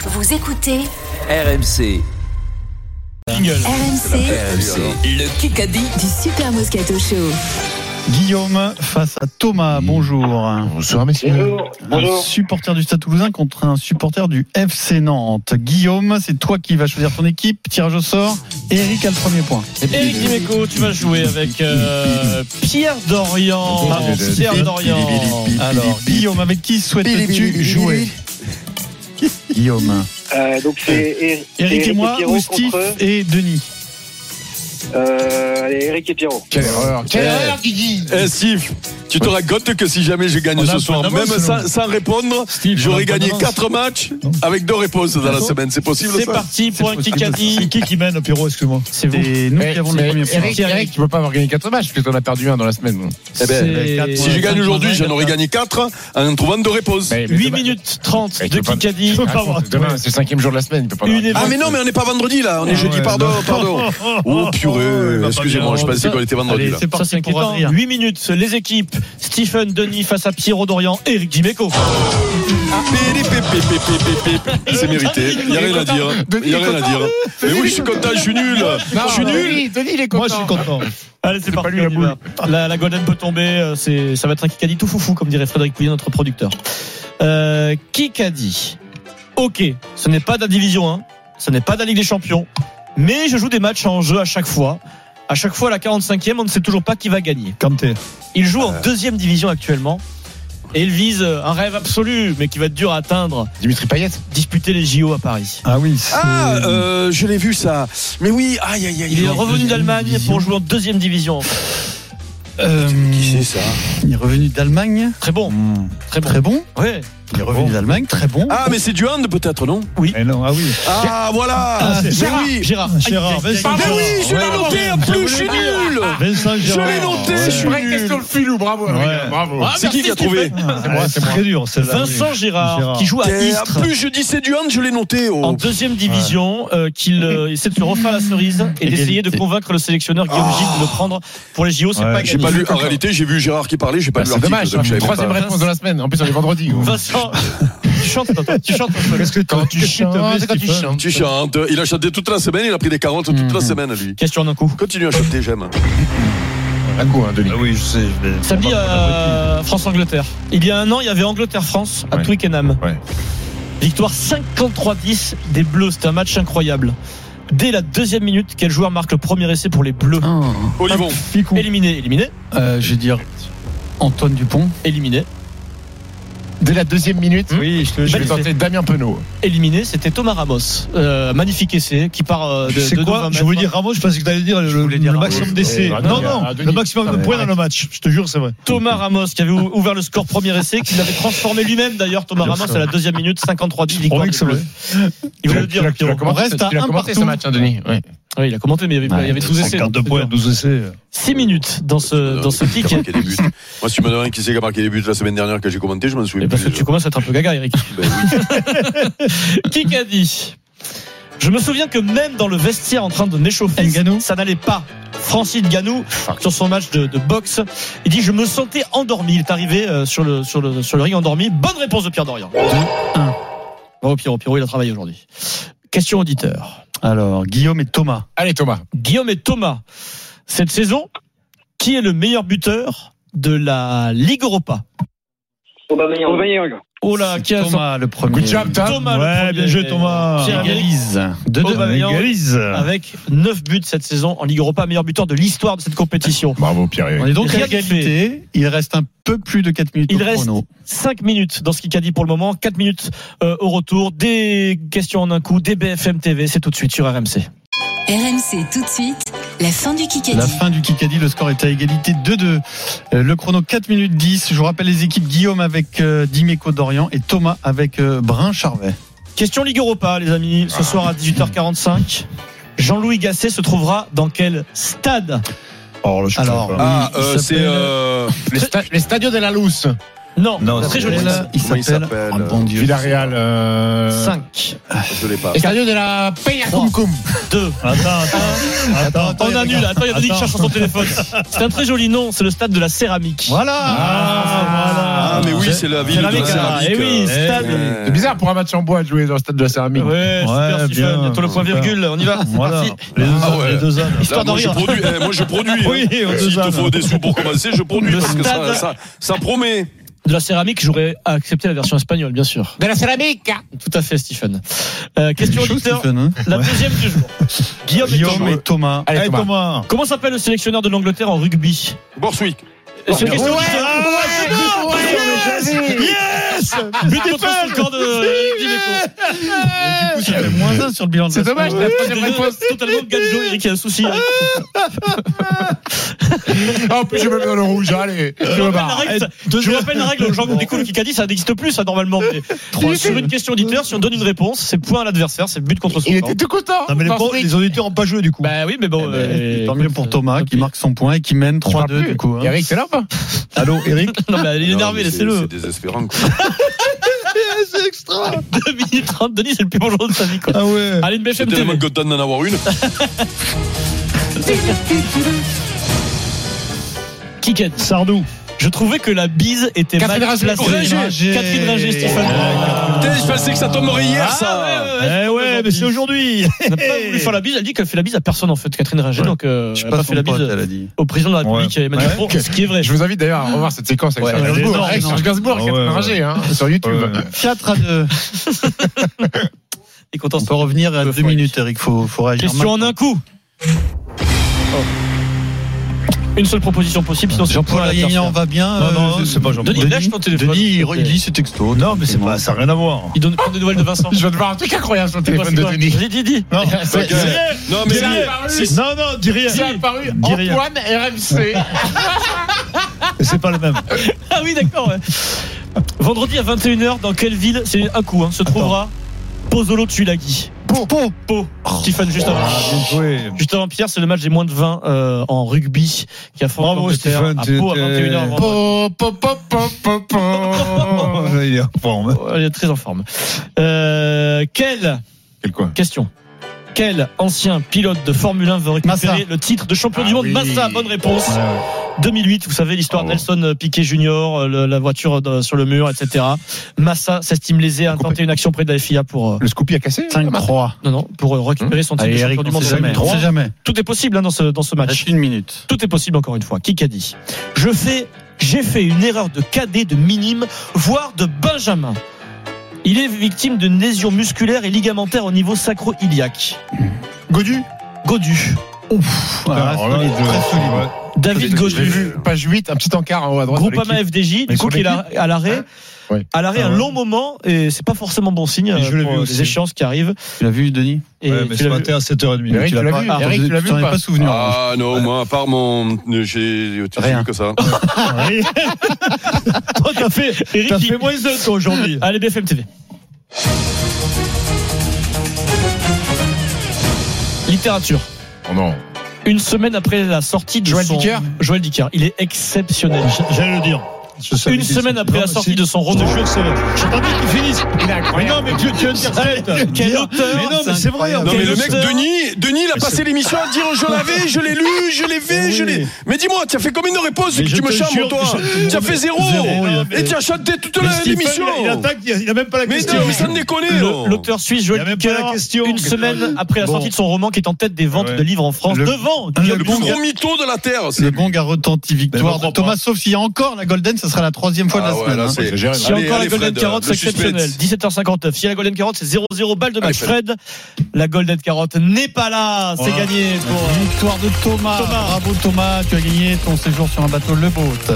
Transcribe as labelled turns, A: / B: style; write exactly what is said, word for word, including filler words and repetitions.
A: Vous écoutez
B: R M C.
C: Jingle.
A: R M C,
B: R M C. Le Kikadi
A: du Super Moscato Show.
D: Guillaume face à Thomas, bonjour.
E: Bonsoir messieurs.
F: Bonjour. Bonjour.
D: Un supporter du Stade Toulousain contre un supporter du F C Nantes. Guillaume, c'est toi qui vas choisir ton équipe. Tirage au sort. Eric a le premier point.
C: Éric Dimeco, tu vas jouer avec euh, Pierre Dorian.
D: Pardon,
C: Pierre Dorian.
D: Alors, Guillaume, avec qui souhaites-tu jouer? Guillaume.
F: Euh, donc c'est Eric,
D: Eric et moi
F: Pierrot
D: ou Steve
F: contre,
D: et Denis?
F: euh, allez, Eric et Pierrot.
E: Quelle erreur. Quelle erreur Guigui.
G: Eh Steve, tu te rends compte que si jamais je gagne
D: On a
G: ce
D: un
G: soir,
D: point
G: même
D: d'avance,
G: sans,
D: non
G: sans répondre,
D: Steve, on a
G: j'aurais
D: un point
G: gagné
D: d'avance.
G: quatre matchs
D: Non.
G: avec deux réponses dans la semaine. C'est possible
C: C'est
G: ça?
C: parti pour un Kikadi.
D: C'est qui qui mène, Pierrot, excuse-moi?
C: C'est vous.
D: C'est nous
E: Mais-
D: qui avons le
E: mais
D: premier point.
E: Eric, Eric, tu peux pas avoir gagné quatre matchs parce que t'en as perdu un dans la semaine.
G: Eh ben,
C: C'est-
G: si je gagne aujourd'hui, j'en aurais gagné quatre en trouvant deux réponses.
E: Mais- mais
C: huit
E: demain-
C: minutes trente
E: Mais
C: de
E: tu peux pas-
C: Kikadi.
E: Attends, Demain, c'est le cinquième jour de la semaine. Il peut pas
C: Une
E: avoir-
G: Ah mais non, mais on n'est pas vendredi là, on est jeudi,
D: ouais,
G: pardon,
D: non.
G: pardon. Oh purée, excusez-moi, je pensais qu'on était vendredi
D: Allez,
G: là.
D: c'est
C: Ça, c'est
D: parti pour
C: inquiétant.
D: Adrien.
C: huit minutes. Les équipes Stephen Denis face à Pierrot Dorian. Eric Dimeco.
G: Pip, pip, pip, pip, pip, pip, pip. C'est mérité, il n'y a rien à dire. Il n'y a rien à dire. Mais oui, je suis content, je suis nul.
E: Non,
G: Je suis nul.
E: Denis, Denis, il est content.
D: Moi, je suis content.
C: Allez, c'est,
E: C'est
C: parti.
E: pas lui, la
C: on y va. La, la Golden peut tomber. euh, C'est, ça va être un Kikadi tout foufou, comme dirait Frédéric Pouillet, notre producteur. Euh, Kikadi. Ok, ce n'est pas de la Division un, ce n'est pas de la Ligue des Champions, mais je joue des matchs en jeu à chaque fois. À chaque fois, à la quarante-cinquième, on ne sait toujours pas qui va gagner.
D: Kanté.
C: Il joue en deuxième division actuellement. Et il vise un rêve absolu, mais qui va être dur à atteindre.
E: Dimitri Payet.
C: Disputer les J O à Paris.
D: Ah oui. c'est-
G: Ah, euh, je l'ai vu ça. Mais oui, aïe aïe aïe.
C: Il est revenu
D: deuxième
C: d'Allemagne
D: division.
C: pour jouer en deuxième division.
D: Euh,
G: Qui c'est ça?
D: Il est revenu d'Allemagne.
C: Très bon,
D: Hmm.
C: très bon.
D: Très bon.
C: Ouais.
D: Il est revenu d'Allemagne, très bon.
G: Ah, mais c'est du hand peut-être, non?
D: Eh non, ah oui.
G: Ah, voilà.
D: Ah, c'est
G: Mais
C: Gérard,
G: oui.
C: Gérard,
D: Gérard, Vincent
G: Mais
D: Gérard.
G: oui, je l'ai noté en plus, je suis nul.
D: Vincent
G: Je
D: Gérard.
G: l'ai noté,
D: Ouais.
G: je suis
E: Vraie
G: nul.
E: question de filou, bravo.
D: Ouais.
E: Adrien, Bravo.
C: Ah,
G: C'est qui
C: merci,
G: qui a trouvé?
C: Stephen.
D: Ah, ouais, c'est très dur, celle-là.
C: Vincent Gérard,
D: Gérard.
C: qui joue à
G: Et
C: Istres.
G: en plus, je dis c'est du hand, je l'ai noté. Oh.
C: En deuxième division, euh, qu'il euh, essaie de se refaire la cerise et d'essayer de convaincre le sélectionneur Guillaume Gilles de le prendre pour les J O. C'est
D: Ouais,
C: pas
G: J'ai
C: gagné.
G: pas lu. En réalité, j'ai vu Gérard qui parlait, j'ai pas
E: Bah,
G: lu
E: c'est
G: l'article.
E: dommage.
G: donc je savais
E: Troisième
G: pas.
E: réponse de la semaine. En plus, on est vendredi. gros.
C: Vincent, tu chantes, toi, tu chantes.
D: Qu'est-ce que
E: Quand tu chantes, c'est quand tu chantes.
G: Tu chantes. Il a chanté toute la semaine, il a pris des carottes toute la semaine, lui.
C: Question d'un coup.
G: Continue à chanter, j'aime.
E: Un coup, hein, Denis.
D: Ah oui, je sais. je vais-
C: Samedi à France-Angleterre. Il y a un an, il y avait Angleterre-France à
E: Ouais.
C: Twickenham.
E: Ouais.
C: Victoire cinquante-trois dix des Bleus. C'était un match incroyable. Dès la deuxième minute, quel joueur marque le premier essai pour les Bleus?
D: Ah.
G: Olivon.
D: Ficou.
C: Éliminé, éliminé,
D: Euh, je vais dire Antoine Dupont.
C: éliminé,
E: Dès la deuxième minute,
D: Oui, je te
E: je vais
C: Belle
E: tenter Damien Penaud.
C: éliminé. C'était Thomas Ramos. Euh, magnifique essai qui part euh, de,
H: C'est
C: de
H: quoi?
C: vingt
H: Je voulais
C: mètres.
H: dire Ramos, je pensais que tu allais dire le,
C: voulais dire
H: le
C: Ramos.
H: maximum d'essais.
E: Euh,
H: non,
E: Denis,
H: non,
E: ah, Denis.
H: le maximum
E: Ah,
H: de
E: mais
H: points
E: arrête.
H: dans le match. Je te jure, c'est vrai.
C: Thomas Ramos qui avait ou- ouvert le score premier essai, qui l'avait transformé lui-même d'ailleurs. Thomas
D: Bien
C: Ramos
D: sûr.
C: à la deuxième minute, cinquante-trois dix
H: Je
C: victoire.
H: promets
C: des
H: que c'est
C: Bleus.
H: vrai.
C: Il voulait le
E: Tu l'as-
C: dire.
E: tu l'as
C: Pierrot.
E: commenté,
D: reste à
E: tu l'as
D: un
E: commenté ce
D: partout.
E: match, hein, Denis. Ouais.
C: Oui, il a commenté, mais il y avait, il y avait douze essais.
H: cinquante-deux
C: donc,
H: points, douze essais.
C: six minutes dans ce, dans ce
G: Qui
C: kick.
G: a marqué des buts. Moi, si tu me demandes qui c'est qui a marqué des buts la semaine dernière que j'ai commenté, je m'en souviens
C: Et parce que
G: plus.
C: tu commences à être un peu gaga, Eric.
G: Ben oui.
C: Qui a dit? Je me souviens que même dans le vestiaire en train de m'échauffer,
D: Ngannou.
C: ça n'allait pas. Francis Ngannou, sur son match de, de boxe, il dit je me sentais endormi. Il est arrivé euh, sur, le, sur, le, sur le ring endormi. Bonne réponse de Pierre Dorian.
D: un.
C: Bravo Pierrot, Pierrot il a travaillé aujourd'hui. Question auditeur.
D: Alors, Guillaume et Thomas.
E: Allez, Thomas.
C: Guillaume et Thomas. Cette saison, qui est le meilleur buteur de la Ligue Europa?
F: Aubameyang.
C: Oh là, qui a
D: Thomas, le premier.
E: Good job, Tom.
C: Thomas le
H: Ouais,
C: premier.
H: bien joué, Thomas.
C: Pierre
D: Égalise. deux deux.
C: Aubameyang.
H: Égalise.
C: Avec neuf buts cette saison en Ligue Europa, meilleur buteur de l'histoire de cette compétition.
E: Bravo, Pierre.
D: On est donc à
C: Rien de
D: égalité. Il reste un peu plus de quatre minutes
C: Il
D: au
C: reste
D: chrono.
C: cinq minutes dans ce qu'il a dit pour le moment, quatre minutes euh, au retour, des questions en un coup, des B F M T V, c'est tout de suite sur R M C.
A: R M C tout de suite, la fin du Kikadi.
D: La fin du Kikadi, le score est à égalité deux deux. Euh, Le chrono quatre minutes dix. Je vous rappelle les équipes Guillaume avec euh, Dimeco Dorian et Thomas avec euh, Brun Charvet.
C: Question Ligue Europa, les amis, ce soir à dix-huit heures quarante-cinq. Jean-Louis Gasset se trouvera dans quel stade?
H: Alors, je
D: Alors,
H: sais pas.
G: Ah,
D: il
G: euh, c'est.
D: s'appelle-
G: Euh...
E: Les, sta- les Stadio de la Luz.
C: Non,
H: Non,
C: très
H: c'est-
C: joli.
D: Il
G: Comment il
D: s'appelle.
G: s'appelle
D: Oh, bon Dieu.
E: Villarreal. Euh...
C: cinq,
G: Je l'ai pas.
E: Les Stadio de la Peña Cum Cum.
C: deux.
H: Attends, attends. Attends, attends.
C: On annule, attends, il y a Denis qui cherche sur son téléphone. C'est un très joli nom, c'est le stade de la céramique.
D: Voilà.
H: Ah, voilà.
G: Ah, mais oui, c'est la ville de la
C: Céramique,
G: céramique.
C: eh oui, stade.
G: Euh,
E: C'est bizarre pour un match en bois de jouer dans le stade de la céramique.
C: Ouais, super,
H: Ouais,
C: Stephen.
H: bien.
C: Bientôt le point virgule. On y va. C'est
H: Voilà.
C: parti.
H: Les deux
G: Ah
H: ânes,
G: ouais.
H: les deux ânes.
C: Histoire
G: Là,
C: de
G: moi, je
C: rire.
G: produis, eh, moi je produis.
H: Oui,
G: hein.
H: aux deux
G: S'il te
H: ânes.
G: faut des sous pour commencer, je produis
C: Le
G: parce que
C: stade.
G: ça, ça, ça promet.
C: De la céramique, j'aurais accepté la version espagnole, bien sûr.
E: De la céramique.
C: Tout à fait, Stephen. Euh, question
D: Chaud,
C: auditeur.
D: Stephen, hein.
C: La deuxième du jour. Guillaume, et
D: Guillaume
C: Thomas.
D: et Thomas.
E: Allez,
H: Allez,
E: Thomas.
H: Thomas.
C: Comment s'appelle le sélectionneur de l'Angleterre en rugby?
G: Borswick.
C: C'est une question
E: Ouais,
C: auditeur.
E: ouais, ouais,
H: Yes.
C: But contre son camp de Eric Dimeco.
D: Du coup, ça fait moins un sur le bilan de
E: C'est
D: la
E: dommage,
D: semaine.
E: la troisième réponse.
C: Totalement gajo, Eric, il y a un souci. hein.
E: Ah, en plus, je me mets dans le rouge. Allez, je
C: Je
E: me
C: rappelle la
E: barre.
C: règle, ça- je vous rappelle la règle, Jean Découle le Kikadi, ça n'existe plus, ça, normalement. Mais sur une question auditeur, si on donne une réponse, c'est point à l'adversaire, c'est but contre son
E: Il
C: camp.
E: était tout content.
H: Non, mais les,
E: Borswick.
H: les auditeurs n'ont pas joué du coup.
C: Bah oui, mais bon.
D: Eh ben,
C: euh,
D: Tant mieux pour Thomas qui marque son point et qui mène
E: Je
D: trois
E: parle
D: deux
E: plus.
D: du coup. hein.
E: Eric, c'est là ou pas?
H: Allô, Eric.
C: Non, mais il est
G: Non,
C: énervé,
G: mais c'est-
C: laissez-le.
G: C'est désespérant. quoi.
H: C'est extra.
C: deux minutes trente, Denis, c'est le plus bon jour de sa vie, quoi.
H: Ah ouais.
C: Allez, une B F M
G: J'étais
C: T V.
G: tellement content d'en avoir une.
C: Kiket.
H: Sardou.
C: Je trouvais que la bise était
E: Catherine
C: mal
E: Ringer.
C: placée.
D: Ringer.
C: Catherine Ringer, Stéphane.
G: Putain, je pensais que ça tomberait hier,
C: Ah,
G: ça.
C: ouais, ouais,
H: Eh ouais, mais c'est aujourd'hui.
C: Elle n'a pas voulu faire la bise, elle dit qu'elle fait la bise à personne en fait, Catherine Ringer,
H: Ouais.
C: donc euh,
D: Je suis
C: elle n'a
D: pas
C: pas fait la
D: son pote,
C: bise
D: elle a dit.
C: au président de la République,
H: Ouais.
C: Emmanuel
E: Ouais.
C: Macron, ce qui est vrai.
E: Je vous invite d'ailleurs à revoir cette séquence avec
H: Ouais,
E: Serge
H: elle est
E: Gainsbourg.
H: énorme,
E: Avec
H: non.
E: Serge Gainsbourg et
H: Ah
E: Catherine
H: ouais,
E: Ringer, hein, sur YouTube.
H: Ouais.
D: quatre à deux.
C: Il est content.
D: On peut revenir à
C: Le
D: deux
C: Foy.
D: minutes, Eric. Faut, faut réagir.
C: Question en
D: maintenant.
C: un coup. Oh. Une seule proposition possible, sinon c'est
D: Jean-Paul
C: point à
D: Aguignan
C: l'adversaire.
D: va bien.
H: Non, non,
D: euh,
H: c'est pas Jean-Paul.
C: Denis, lâche ton téléphone.
D: Denis, il, il lit ses textos.
H: Non, mais c'est pas, ça n'a rien à voir.
C: Il donne prend des nouvelles de Vincent.
E: Je viens de voir un truc incroyable sur le
C: C'est quoi,
E: téléphone
C: c'est
E: de
C: quoi
E: Denis.
C: Dis, dis, dis.
H: Non,
E: C'est-
H: dis rien.
G: Non, mais
H: Dis
G: si-
H: rien.
G: si-
H: Non, non, dis rien.
E: C'est apparu
H: Dis rien.
E: Antoine R M C.
H: C'est pas le même.
C: Ah oui, d'accord. Ouais. Vendredi à vingt et une heures, dans quelle ville, c'est un coup, hein, se trouvera Pozzolo Tulagi.
D: Po, po.
C: Pau. Stephen, juste avant.
H: Ah, bien joué.
C: Juste avant Pierre, c'est le match des moins de vingt euh, en rugby qui affronte
H: Bravo,
C: l'Angleterre
H: Stephen,
C: à
H: tu
C: Pau à
H: étais-
C: vingt et une heures. vendredi.
E: Po, po, po, po, po, po.
H: Oh, il est en forme.
C: Ouais, il est très en forme. Euh, quelle
H: Quel quoi?
C: question? Quel ancien pilote de Formule un veut récupérer
D: Massa.
C: le titre de champion
H: Ah
C: du monde?
H: oui.
C: Massa, bonne réponse.
H: Ouais, ouais.
C: deux mille huit, vous savez l'histoire de Nelson Piquet Junior, le- la voiture de- sur le mur, et cetera. Massa s'estime lésé, a tenté une action près de la F I A pour euh,
E: Le Scoopy a cassé.
D: cinq trois.
C: non non pour euh, récupérer son titre
D: Allez,
C: de
D: Eric,
C: champion du
D: on
C: monde.
D: sait jamais. On sait jamais.
C: Tout est possible hein, dans ce dans ce match.
D: Reste une minute.
C: Tout est possible encore une fois. Qui qu'a dit? Je fais, j'ai fait une erreur de cadet, de minime, voire de Benjamin. Il est victime de lésions musculaires et ligamentaires au niveau sacro-iliaque.
E: Godu.
C: Godu.
D: Voilà,
H: Alors là,
D: solide,
H: je-
D: très solide.
H: ouais.
C: David
E: J'ai
C: Godu.
E: vu page huit, un petit encart en haut à droite. de
C: Groupama
E: l'équipe.
C: F D J,
E: Mais
C: du coup,
E: sur
C: qui est là- à l'arrêt.
E: Ouais.
C: À l'arrêt
H: Ah
C: un
H: ouais.
C: long moment, et c'est pas forcément bon signe
H: Et je
C: euh,
H: l'ai
C: pour
H: vu
C: les
H: aussi.
C: échéances qui arrivent.
D: Tu l'as vu, Denis?
C: Et
H: Ouais, mais
C: tu
H: ce
C: l'as vu.
H: matin à sept heures trente.
E: Eric, tu l'as vu
D: Ah,
E: Eric, tu l'as vu
D: t'en
E: ou
D: avais
E: pas
D: pas souvenir.
G: Ah non, moi, à part mon. J'ai j'ai
D: Rien.
G: vu que ça.
H: Oui. Toi, t'as fait,
C: Eric,
H: t'as
C: il-
H: fait moins un, toi, aujourd'hui.
C: Allez, B F M T V. Littérature.
E: Oh non.
C: Une semaine après la sortie de
E: Joël
C: son...
E: Dicker
C: Joël Dicker. Il est exceptionnel.
H: J'allais le dire. Je savais
C: Une
H: qu'il-
C: semaine après
H: Non,
C: la
H: mais
C: sortie
H: si.
C: de son roman.
H: Je te jure que c'est vrai. J'ai pas dit qu'il finisse.
E: Il est
H: Mais
E: incroyable.
H: non, mais tu, tu interprètes.
C: Quel auteur?
H: Mais non, mais c'est vrai.
G: Non, mais le mec,
C: auteur
G: Denis, Denis, il a passé l'émission à dire je l'avais, je l'ai lu, je l'ai fait,
H: Mais
G: je l'ai.
H: oui.
G: Mais dis-moi, tu as fait combien de réponses
H: Mais
G: que
H: je
G: tu me
H: te
G: chambres,
H: jure
G: toi
H: que je-
G: Tu as fait zéro.
H: Zéro, il a fait-
G: Et tu as chanté toute
H: Mais
G: la-
H: Stephen,
G: l'émission.
H: Il attaque, il a même pas la
G: Mais
H: question.
G: non, mais ça ne déconne.
C: Le- L'auteur suisse
H: Il y
C: Joël
H: a même pas
C: Dicker,
H: la question.
C: une semaine après la
H: Bon.
C: sortie de son roman, qui est en tête des ventes
H: Ouais.
C: de livres en France,
D: Le-
C: devant
D: le
C: Guillaume
G: Le
D: bon
G: plus
C: Bouga.
G: gros mytho de la Terre. c'est-
D: Le bon a retenti victoire
H: Mais
D: de
H: je crois
D: Thomas,
H: pas.
D: sauf s'il y a encore la Golden, ça sera la troisième fois de la
G: Ah ouais,
D: semaine.
G: là,
D: hein.
G: c'est-
E: Exagéré,
C: S'il y a
G: Allez,
C: encore la
G: allez,
C: Golden
G: Fred,
C: Carotte, c'est
G: le suspense.
C: exceptionnel. dix-sept heures cinquante-neuf. Si y a la Golden Carotte, c'est zéro zéro, balle de match.
G: Allez, Fred.
C: Fred, la Golden Carotte n'est pas là. C'est
D: Voilà.
C: gagné pour
D: Victoire de Thomas.
C: Thomas.
D: Bravo Thomas, tu as gagné ton séjour sur un bateau Le Boat.